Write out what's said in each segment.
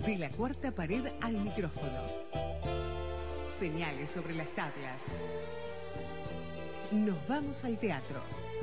De la cuarta pared al micrófono. Señales sobre las tablas. Nos vamos al teatro.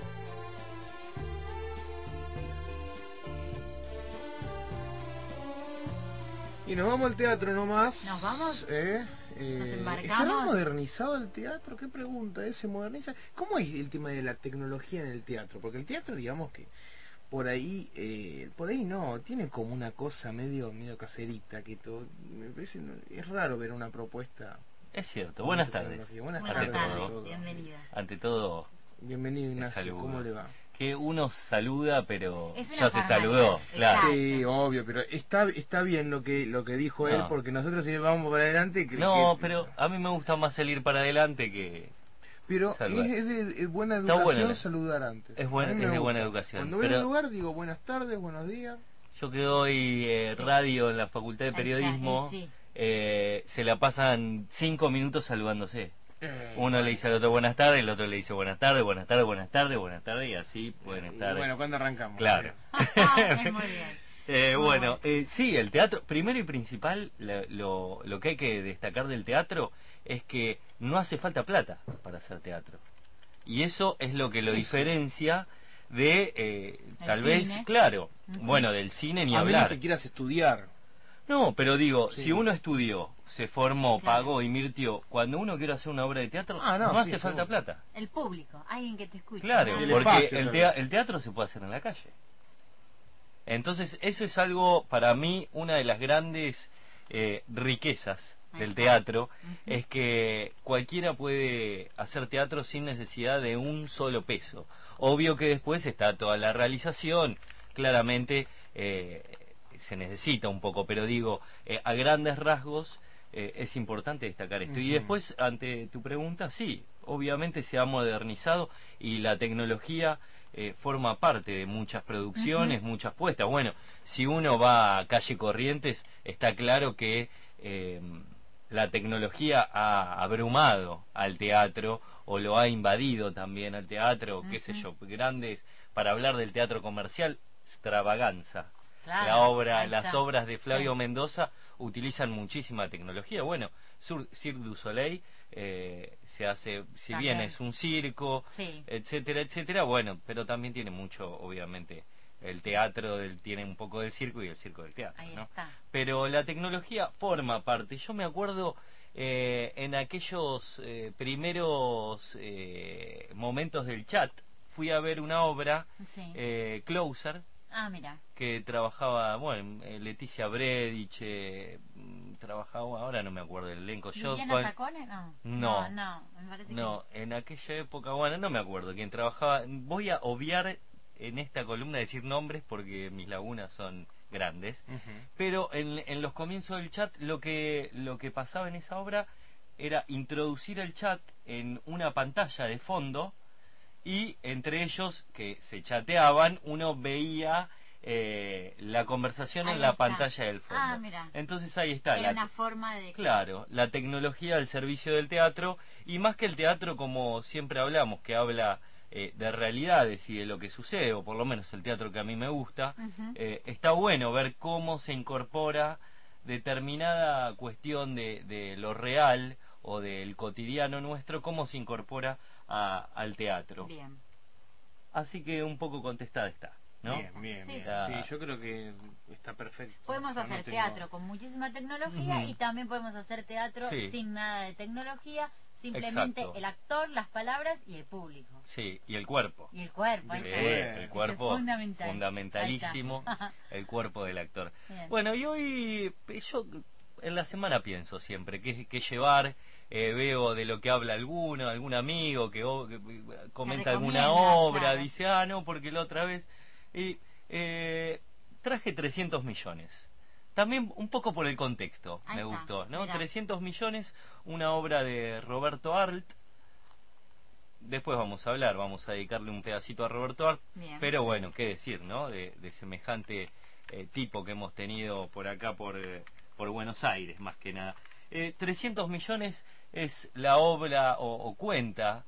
Y nos vamos al teatro nomás. Nos vamos. Nos embarcamos. ¿Estará modernizado el teatro? ¿Qué pregunta es? ¿Se moderniza? ¿Cómo es el tema de la tecnología en el teatro? Porque el teatro, digamos que por ahí no, tiene como una cosa medio caserita, que todo, me parece, es raro ver una propuesta. Es cierto. Buenas tardes. Buenas tardes. Todo. Bienvenida. Ante todo, bienvenido, Ignacio. saludo. ¿Cómo le va? Que uno saluda, pero Es una ya se formalidad, saludó, claro. exacto. Sí, obvio, pero está bien lo que dijo él, No. porque nosotros si vamos para adelante... Pero a mí me gusta más salir para adelante que... Pero saludar. es de buena Está educación bueno. saludar antes. Es A buena- mí me es de gusta. buena educación, Cuando voy pero- al lugar digo buenas tardes, buenos días. Yo que doy radio en la Facultad de Periodismo, Sí. se la pasan 5 minutos saludándose. Uno le dice al otro buenas tardes, el otro le dice buenas tardes, buenas tardes, buenas tardes, buenas tardes, y así pueden estar. Bueno, ¿cuándo arrancamos? Claro. Es muy bien. Bueno, sí, el teatro, primero y principal, lo que hay que destacar del teatro es que no hace falta plata para hacer teatro. Y eso es lo que lo diferencia de, tal vez, cine. claro, bueno, del cine ni A menos hablar. que quieras estudiar. No, pero digo, Sí. si uno estudió, se formó, Claro. pagó, invirtió, cuando uno quiere hacer una obra de teatro, Ah, no, no sí, hace falta seguro. plata. El público, alguien que te escuche. Claro, Nada el más. porque espacio también. el teatro se puede hacer en la calle. Entonces, eso es algo, para mí, una de las grandes riquezas del teatro, es que cualquiera puede hacer teatro sin necesidad de un solo peso. Obvio que después está toda la realización, claramente se necesita un poco, pero digo, a grandes rasgos es importante destacar esto. Y después, ante tu pregunta, sí, obviamente se ha modernizado y la tecnología forma parte de muchas producciones, muchas puestas. Bueno, si uno va a Calle Corrientes, está claro que la tecnología ha abrumado al teatro, o lo ha invadido también al teatro, qué sé yo, grandes, para hablar del teatro comercial, Extravaganza. Claro, ahí Las está. obras de Flavio Sí. Mendoza utilizan muchísima tecnología. Bueno, Cirque du Soleil se hace, si bien También. es un circo, Sí. etcétera, etcétera, bueno, pero también tiene mucho, obviamente, el teatro tiene un poco del circo y el circo del teatro, Ahí ¿no? está. Pero la tecnología forma parte. Yo me acuerdo en aquellos primeros momentos del chat, fui a ver una obra, Sí. Closer, Ah, mira. que trabajaba, bueno, Leticia Bredich, trabajaba, ahora no me acuerdo del elenco. ¿Liliana Tacone? No. No. No, me parece No, en aquella época, bueno, no me acuerdo quién trabajaba. Voy a obviar en esta columna decir nombres porque mis lagunas son grandes. Pero en los comienzos del chat lo que pasaba en esa obra era introducir el chat en una pantalla de fondo, y entre ellos que se chateaban, uno veía la conversación Ahí en la está. pantalla del fondo. Ah, mira. Entonces ahí está. Era una forma de... Claro, la tecnología al servicio del teatro, y más que el teatro, como siempre hablamos, que habla de realidades y de lo que sucede, o por lo menos el teatro que a mí me gusta, está bueno ver cómo se incorpora determinada cuestión de lo real o del cotidiano nuestro, cómo se incorpora al teatro. Bien. Así que un poco contestada está, ¿no? Bien. Sí, Sí, yo creo que está perfecto. Podemos No hacer tengo- teatro con muchísima tecnología y también podemos hacer teatro Sí. sin nada de tecnología, simplemente Exacto. el actor, las palabras y el público. Sí, y el cuerpo. Y el cuerpo. ahí Sí, está. el cuerpo Es fundamental. fundamentalísimo, Ahí está. el cuerpo del actor. Bien. Bueno, y hoy yo en la semana pienso siempre qué llevar, veo de lo que habla algún amigo que comenta alguna recomienda, obra, claro. dice, no, porque la otra vez y traje 300 millones. También un poco por el contexto, Ahí me está, gustó, ¿no? mirá. 300 millones, una obra de Roberto Arlt. Después vamos a dedicarle un pedacito a Roberto Arlt, Bien. pero bueno, qué decir, ¿no? De semejante tipo que hemos tenido por acá, por Buenos Aires, más que nada. 300 millones es la obra, o cuenta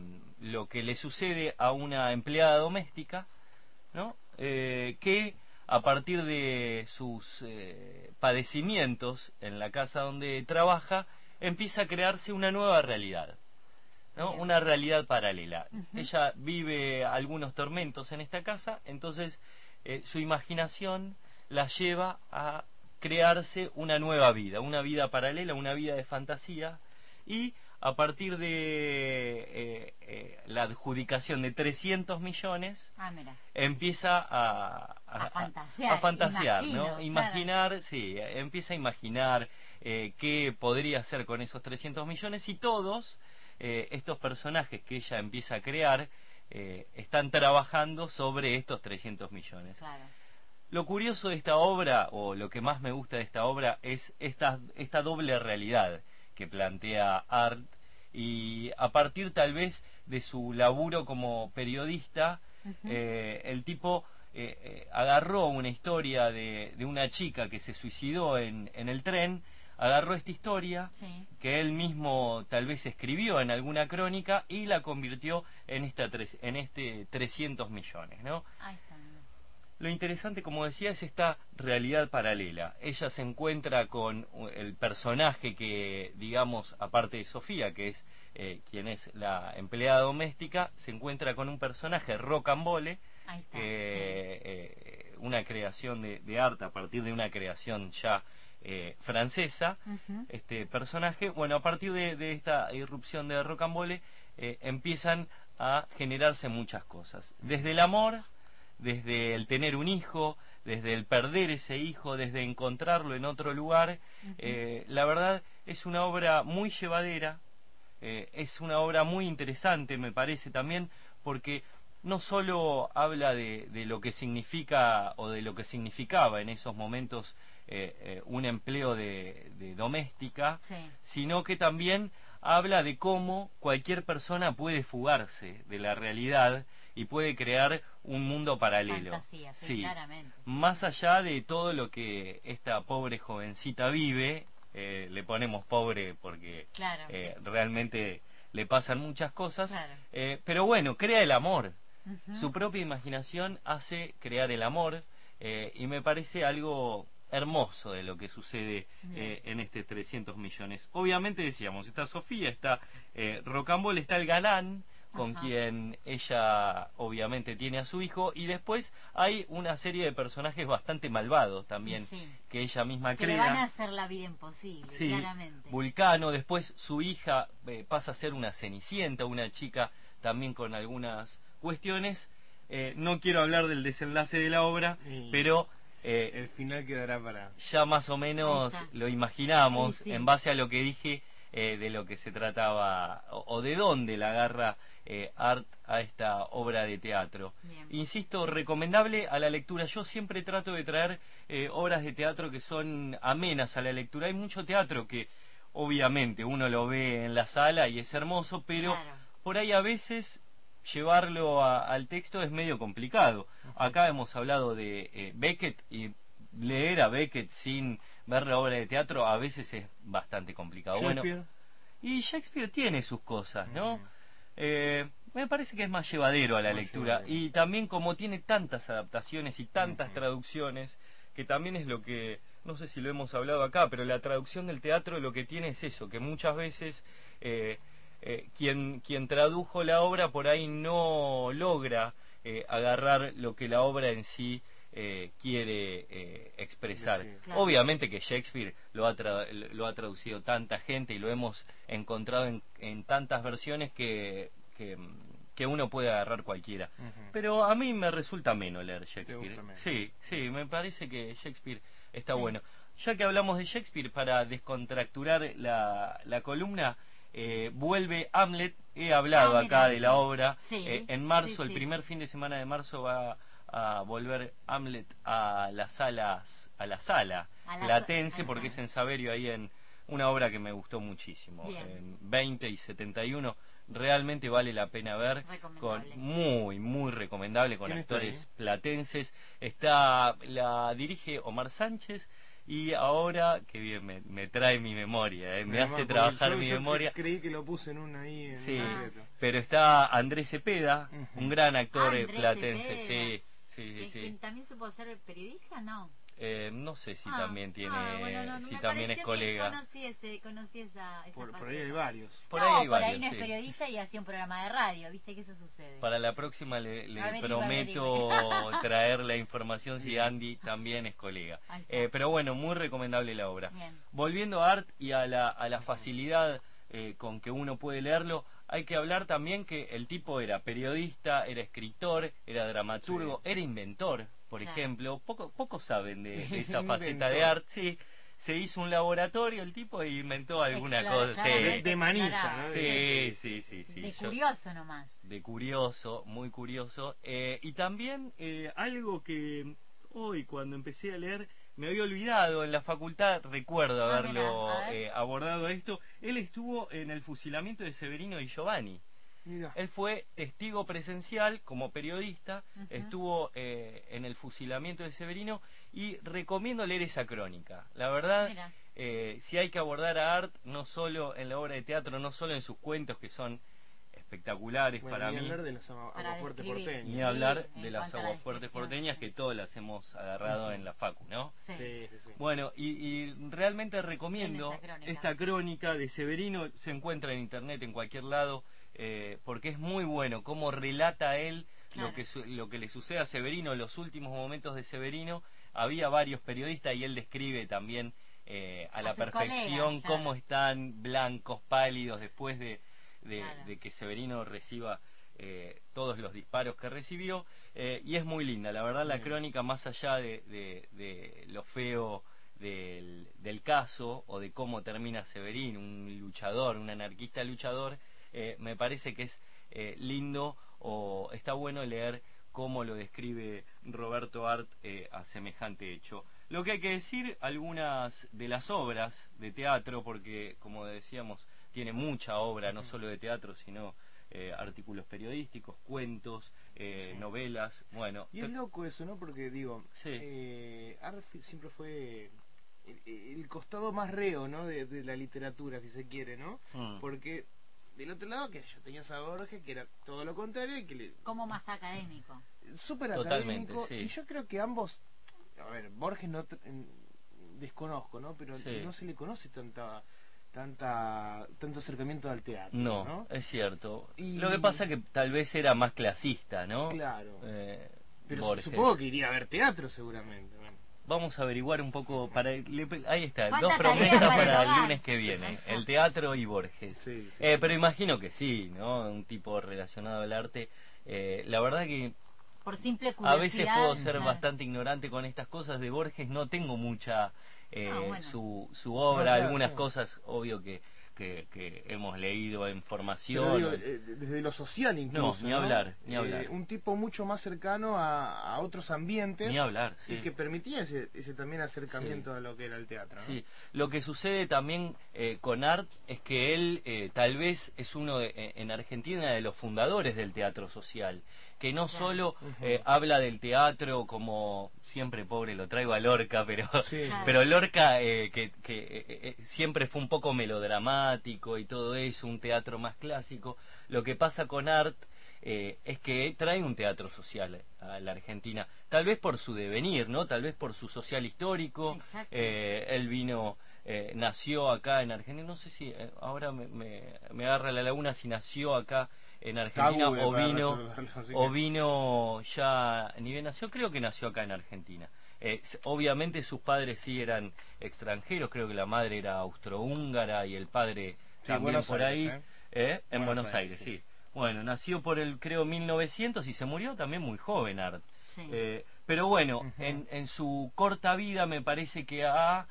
lo que le sucede a una empleada doméstica, ¿no? Que a partir de sus padecimientos en la casa donde trabaja, empieza a crearse una nueva realidad, ¿no? Una realidad paralela. Ella vive algunos tormentos en esta casa, entonces su imaginación la lleva a crearse una nueva vida, una vida paralela, una vida de fantasía, y a partir de la adjudicación de 300 millones, empieza a fantasear, ¿no? Imaginar, claro. Sí, empieza a imaginar qué podría hacer con esos 300 millones, y todos estos personajes que ella empieza a crear están trabajando sobre estos 300 millones. Claro. Lo curioso de esta obra, o lo que más me gusta de esta obra, es esta doble realidad que plantea Art, y a partir tal vez de su laburo como periodista, el tipo agarró una historia de una chica que se suicidó en el tren, agarró esta historia, sí, que él mismo tal vez escribió en alguna crónica, y la convirtió en este 300 millones, ¿no? Ahí está. Lo interesante, como decía, es esta realidad paralela. Ella se encuentra con el personaje que, digamos, aparte de Sofía, que es quien es la empleada doméstica, se encuentra con un personaje, Rocambole, sí, una creación de Art a partir de una creación ya francesa. Este personaje, bueno, a partir de esta irrupción de Rocambole, empiezan a generarse muchas cosas. Desde el amor, desde el tener un hijo, desde el perder ese hijo, desde encontrarlo en otro lugar. La verdad es una obra muy llevadera, es una obra muy interesante, me parece también, porque no solo habla de lo que significa o de lo que significaba en esos momentos un empleo de doméstica, sí, sino que también habla de cómo cualquier persona puede fugarse de la realidad y puede crear un mundo paralelo. Fantasía, sí, claramente. Más allá de todo lo que esta pobre jovencita vive, le ponemos pobre porque claro, realmente le pasan muchas cosas, claro, pero bueno, crea el amor. Su propia imaginación hace crear el amor, y me parece algo hermoso de lo que sucede en este 300 millones. Obviamente decíamos, está Sofía, está Rocambole, está el galán, con quien ella obviamente tiene a su hijo, y después hay una serie de personajes bastante malvados también, sí, que ella misma crea. Que le van a hacer la vida imposible, sí, claramente. Vulcano, después su hija pasa a ser una cenicienta, una chica también con algunas cuestiones. No quiero hablar del desenlace de la obra, pero el final quedará para... Ya más o menos lo imaginamos, sí, sí, en base a lo que dije, de lo que se trataba, o de dónde la agarra Art a esta obra de teatro. Bien. Insisto, recomendable a la lectura. Yo siempre trato de traer obras de teatro que son amenas a la lectura. Hay mucho teatro que obviamente uno lo ve en la sala y es hermoso, pero claro, por ahí a veces llevarlo al texto es medio complicado. Acá hemos hablado de Beckett, y leer a Beckett sin ver la obra de teatro a veces es bastante complicado. Bueno, y Shakespeare tiene sus cosas, ¿no? Me parece que es más llevadero a la lectura, y también como tiene tantas adaptaciones y tantas traducciones, que también es lo que, no sé si lo hemos hablado acá, pero la traducción del teatro lo que tiene es eso, que muchas veces quien tradujo la obra por ahí no logra agarrar lo que la obra en sí quiere expresar. Sí, claro. Obviamente que Shakespeare lo ha traducido tanta gente y lo hemos encontrado en tantas versiones que uno puede agarrar cualquiera. Pero a mí me resulta menos leer Shakespeare. Sí, sí, me parece que Shakespeare está bueno. Ya que hablamos de Shakespeare, para descontracturar la columna, vuelve Hamlet. He hablado acá de la obra. Sí, en marzo, el primer fin de semana de marzo, va a volver Hamlet a la sala Platense, porque es en Saverio, ahí en una obra que me gustó muchísimo. En 20 y 71, realmente vale la pena ver, con muy recomendable, con actores platenses. La dirige Omar Sánchez, y ahora, qué bien, me trae mi memoria, me hace trabajar mi memoria. Creí que lo puse en una ahí. En sí, pero está Andrés Cepeda, un gran actor platense, sí, sí, sí. ¿Quién también supo ser periodista? No. No sé si también tiene, bueno, si me también es pareció que colega. conocí esa Por faceta. ahí hay varios. Por No, ahí hay por ahí varios, no es sí. periodista y hacía un programa de radio, ¿viste que eso sucede? Para la próxima le Averigua, prometo traer la información si Andy también es colega. Ahí está. Pero bueno, muy recomendable la obra. Bien. Volviendo a Art y a la facilidad con que uno puede leerlo, hay que hablar también que el tipo era periodista, era escritor, era dramaturgo, era inventor, por Claro. ejemplo. Pocos saben de esa Inventor. faceta de Art. Sí, se hizo un laboratorio el tipo e inventó alguna cosa. Sí. De manija, ¿no? Sí, sí, sí, sí. De Yo- curioso nomás. de curioso, muy curioso. Y también algo que hoy cuando empecé a leer me había olvidado en la facultad, recuerdo Ah, haberlo mira, a ver. abordado esto. Él estuvo en el fusilamiento de Severino y Giovanni. Mira. Él fue testigo presencial como periodista, Ujú. estuvo en el fusilamiento de Severino y recomiendo leer esa crónica. La verdad, Mira. si hay que abordar a Art, no solo en la obra de teatro, no solo en sus cuentos que son espectaculares Bueno, para ni mí, hablar de los Para aguafuertes describir. porteños. ni Sí, hablar en de las cuanto a la aguafuertes descripción, porteñas sí. que todas las hemos agarrado en la facu, ¿no? Sí. Sí, sí, sí. Bueno, y realmente recomiendo Bien esa crónica. esta crónica de Severino, se encuentra en internet en cualquier lado, porque es muy bueno cómo relata él Claro. lo que le sucede a Severino, los últimos momentos de Severino. Había varios periodistas y él describe también a la sus perfección colegas, claro. cómo están blancos, pálidos después Claro. de que Severino reciba todos los disparos que recibió, y es muy linda, la verdad, la Bien. crónica, más allá de lo feo del caso o de cómo termina Severino, un luchador, un anarquista luchador, me parece que es lindo o está bueno leer cómo lo describe Roberto Art a semejante hecho. Lo que hay que decir, algunas de las obras de teatro, porque como decíamos, tiene mucha obra, no solo de teatro, sino artículos periodísticos, cuentos, Sí. novelas, bueno. Y es loco eso, ¿no? Porque digo, Sí. Art siempre fue el costado más reo, ¿no? De la literatura, si se quiere, ¿no? Mm. Porque del otro lado, que yo tenías a Borges, que era todo lo contrario y que le Como más académico. súper Totalmente, académico. sí. Y yo creo que ambos, a ver, Borges no desconozco, ¿no? Pero Sí. no se le conoce tanto acercamiento al teatro, No, ¿no? es cierto. Y- Lo que pasa que tal vez era más clasista, ¿no? Claro. Pero Borges. supongo que iría a ver teatro seguramente. Bueno. Vamos a averiguar un poco ahí está, ¿Cuánta dos tarea promesas para para el tomar? lunes que viene, el teatro y Borges. Sí, sí. Pero imagino que sí, ¿no? Un tipo relacionado al arte. La verdad que Por simple a curiosidad. veces puedo ser claro. bastante ignorante con estas cosas de Borges, no tengo mucha Bueno. su obra, No, claro, algunas sí. cosas, obvio que hemos leído en Pero formación. digo, desde lo social incluso. ni hablar, ni hablar. Un tipo mucho más cercano a otros ambientes. Ni hablar, Y sí. que permitía ese también acercamiento Sí. a lo que era el teatro, ¿no? Sí, lo que sucede también con Art es que él tal vez es uno en Argentina de los fundadores del teatro social, que no solo habla del teatro como siempre, pobre, lo traigo a Lorca, pero Sí. Claro. pero Lorca que siempre fue un poco melodramático y todo eso, un teatro más clásico. Lo que pasa con Art es que trae un teatro social a la Argentina, tal vez por su devenir, ¿no? Tal vez por su social histórico. Exacto. Él vino, nació acá en Argentina, no sé si ahora me agarra la laguna si nació acá en Argentina Tabú o para vino resolverlo, así o que- vino ya, ni bien nació, creo que nació acá en Argentina. Obviamente sus padres sí eran extranjeros, creo que la madre era austrohúngara y el padre Sí, también Buenos por Aires, ahí, en Buenos Buenos Aires, Aires, sí. Bueno, nació por el, creo, 1900 y se murió también muy joven, Art. Sí. Pero bueno, en su corta vida me parece que ha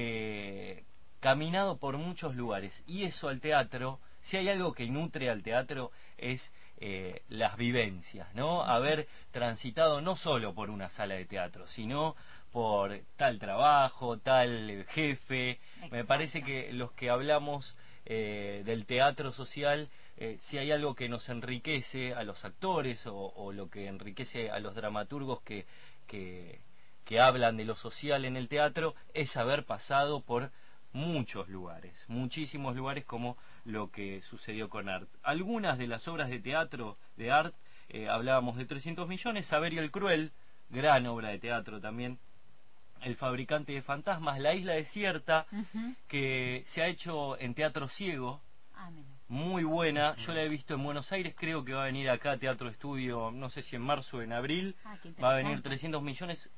caminado por muchos lugares. Y eso al teatro, si hay algo que nutre al teatro, es las vivencias, ¿no? Haber transitado no solo por una sala de teatro, sino por tal trabajo, tal jefe. Me Exacto. parece que los que hablamos del teatro social, si hay algo que nos enriquece a los actores o lo que enriquece a los dramaturgos que hablan de lo social en el teatro, es haber pasado por muchos lugares, muchísimos lugares, como lo que sucedió con Art. Algunas de las obras de teatro de Art, hablábamos de 300 millones, Saverio el Cruel, gran obra de teatro también. El fabricante de fantasmas, La isla desierta, que se ha hecho en teatro ciego, Mira. muy buena. Yo la he visto en Buenos Aires, creo que va a venir acá a Teatro Estudio, no sé si en marzo o en abril. Qué Va a venir interesante. 300 millones.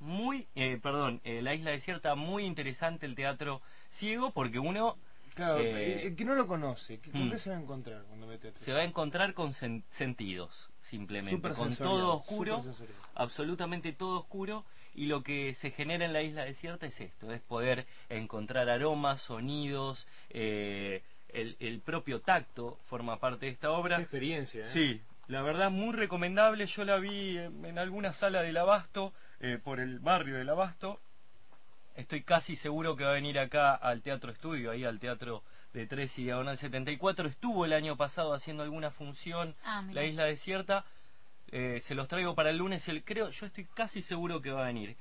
La isla desierta, muy interesante el teatro ciego, porque uno Claro, el que no lo conoce, ¿con qué se va a encontrar cuando ve teatro? se va a encontrar con sentidos, simplemente, Súper con sensorial, todo oscuro, súper sensorial. absolutamente todo oscuro, y lo que se genera en la isla desierta es esto, es poder encontrar aromas, sonidos, el propio tacto forma parte de esta Qué obra. experiencia, ¿eh? Sí, la verdad muy recomendable. Yo la vi en alguna sala del Abasto, por el barrio del Abasto. Estoy casi seguro que va a venir acá al Teatro Estudio, ahí al Teatro de 3 y Diagonal 74. Estuvo el año pasado haciendo alguna función, Mira. La isla desierta. Se los traigo para el lunes, yo estoy casi seguro que va a venir.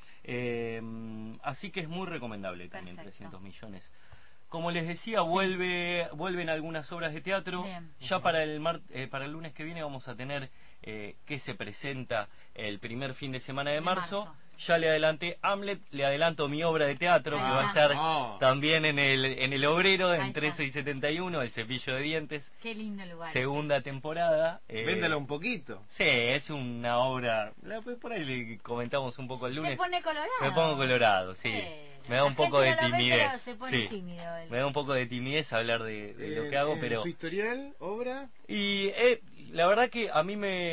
Así que es muy recomendable también. Perfecto. 300 millones. Como les decía, vuelven algunas obras de teatro. Bien. Ya para el lunes que viene vamos a tener que se presenta el primer fin de semana de marzo. Ya le adelanté Hamlet, le adelanto mi obra de teatro, que va a estar también en el Obrero, en Ahí 13 y 71, El cepillo de dientes, Qué lindo lugar. segunda temporada. Véndala un poquito. Sí, es una obra, por ahí le comentamos un poco el lunes. Se pone colorado. Me pongo colorado, sí. Me da un poco de timidez. Se pone Sí. tímido él. Me da un poco de timidez hablar de lo que hago, pero... Su historial, obra... Y la verdad que a mí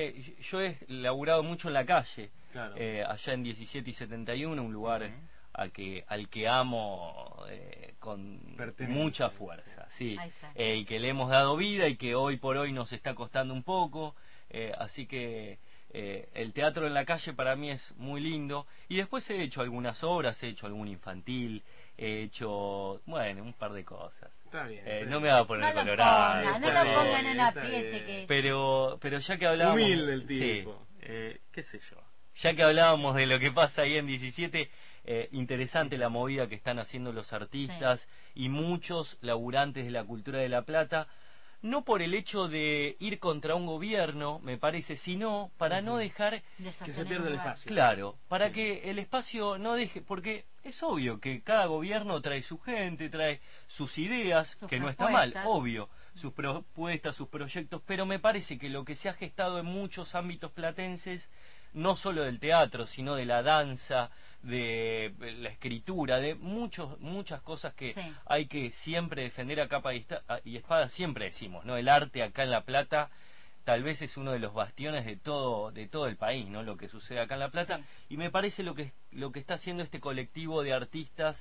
yo he laburado mucho en la calle, Claro. allá en 17 y 71, un lugar al que amo con Pertenencia. mucha fuerza, sí. Ahí está. Y que le hemos dado vida y que hoy por hoy nos está costando un poco, así que el teatro en la calle para mí es muy lindo. Y después he hecho algunas obras, he hecho algún infantil, he hecho, bueno, un par de cosas. Está bien. está No bien. me va a poner No lo colorado. pongan, no está lo bien, pongan en está apriete bien. que... Pero ya que hablábamos... Humilde el tipo. Sí, qué sé yo. Ya que hablábamos de lo que pasa ahí en 17, interesante la movida que están haciendo los artistas y muchos laburantes de la cultura de La Plata, no por el hecho de ir contra un gobierno, me parece, sino para no dejar... de Que se sostener pierda un el lugar. espacio. Claro, para Sí. que el espacio no deje, porque es obvio que cada gobierno trae su gente, trae sus ideas, Sus que no está mal, propuestas. obvio, sus propuestas, sus proyectos, pero me parece que lo que se ha gestado en muchos ámbitos platenses, no solo del teatro, sino de la danza, de la escritura, de muchas cosas que Sí. hay que siempre defender a capa y espada, siempre decimos, ¿no? El arte acá en La Plata tal vez es uno de los bastiones de todo el país, ¿no? Lo que sucede acá en La Plata. Sí. Y me parece lo que está haciendo este colectivo de artistas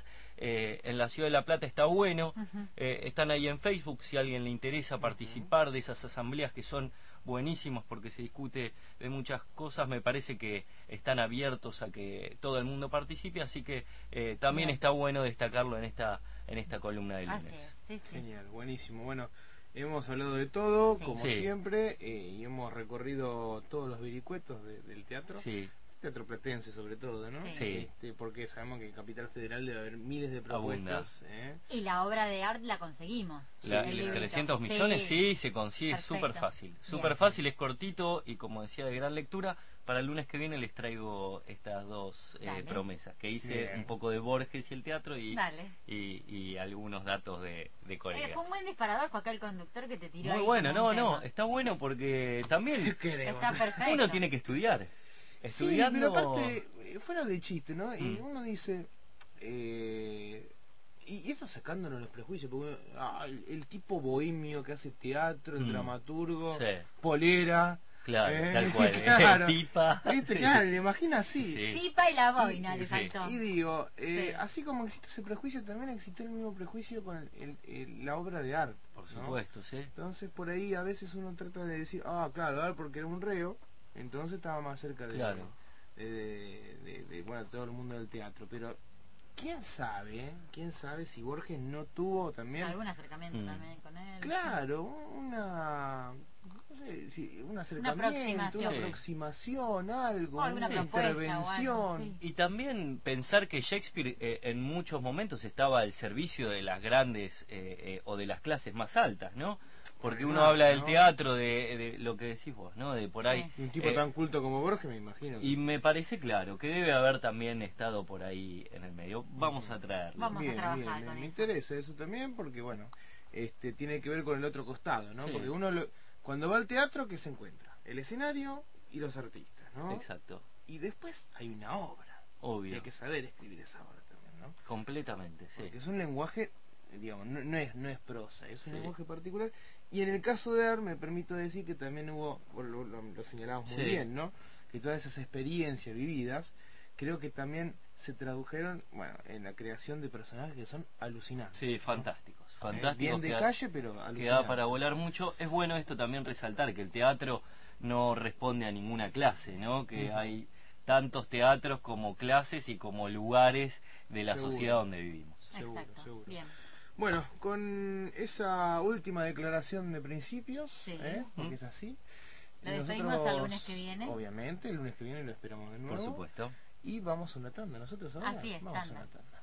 en la ciudad de La Plata está bueno. Están ahí en Facebook, si a alguien le interesa participar de esas asambleas que son buenísimas porque se discute de muchas cosas. Me parece que están abiertos a que todo el mundo participe, así que también Bien. está bueno destacarlo en esta columna de lunes. Así es, sí, sí. Genial, buenísimo. Bueno, hemos hablado de todo, Sí. como Sí. siempre, y hemos recorrido todos los vericuetos del teatro. Sí, Teatro platense sobre todo, ¿no? Sí. Sí. Porque sabemos que en Capital Federal debe haber miles de propuestas. Y la obra de arte la conseguimos. el librito. 300 millones sí se consigue Perfecto. súper fácil. Súper Bien. fácil, es cortito y como decía, de gran lectura. Para el lunes que viene les traigo estas dos Dale. promesas, que hice Bien. un poco de Borges y el teatro Dale. y algunos datos de colegas. Fue un buen disparador, fue acá el conductor que te tiró Muy ahí bueno, como un no, tema. está bueno porque también Está perfecto. uno tiene que estudiar. Sí, Estudiando... pero aparte, fuera de chiste, ¿no? Y Mm. uno dice... y eso sacándonos los prejuicios, porque el tipo bohemio que hace teatro, el Mm. dramaturgo, Sí. polera... Claro, tal cual. Claro. Pipa. ¿Viste? Sí. Claro, le imagina así. Sí. Pipa y la boina le sí. faltó. Y digo, Sí. así como existe ese prejuicio, también existe el mismo prejuicio con la obra de arte. Por ¿no? supuesto, sí. Entonces por ahí a veces uno trata de decir, claro, a ver, porque era un reo, entonces estaba más cerca de, Claro. bueno, todo el mundo del teatro. Pero quién sabe, quién sabe si Borges no tuvo también, Algún acercamiento Mm. también con él. claro, no sé, un acercamiento, aproximación. una aproximación, algo, O alguna una propuesta o intervención. algo, sí. Y también pensar que Shakespeare en muchos momentos estaba al servicio de las grandes o de las clases más altas, ¿no? Porque uno Además, habla del ¿no? teatro, de lo que decís vos, ¿no? De por ahí. Sí. Y un tipo tan culto como Borges, me imagino. Y me parece claro que debe haber también estado por ahí en el medio. Vamos a traerlo. Vamos a bien, trabajar bien, con me eso. interesa eso también porque, bueno, tiene que ver con el otro costado, ¿no? Sí. Porque uno, cuando va al teatro, ¿qué se encuentra? El escenario y los artistas, ¿no? Exacto. Y después hay una obra. Y Obvio. hay que saber escribir esa obra también, ¿no? Completamente, sí. Porque es un lenguaje, digamos, no es prosa, es un Sí. lenguaje particular. Y en el caso de AR me permito decir que también hubo, bueno, lo señalamos muy Sí. bien, ¿no? Que todas esas experiencias vividas, creo que también se tradujeron, bueno, en la creación de personajes que son alucinantes. Sí, ¿no? fantásticos. Bien Fantásticos. de que calle, pero que da alucinantes. para volar mucho. Es bueno esto también resaltar que el teatro no responde a ninguna clase, ¿no? Que Ujú. hay tantos teatros como clases y como lugares de la Seguro. sociedad donde vivimos. Seguro, Exacto. seguro. Bien. Bueno, con esa última declaración de principios, Sí. porque es así. Lo despedimos al lunes que viene. Obviamente, el lunes que viene lo esperamos de nuevo. Por supuesto. Y vamos a una tanda. Nosotros ahora Así es, vamos tanda. a una tanda.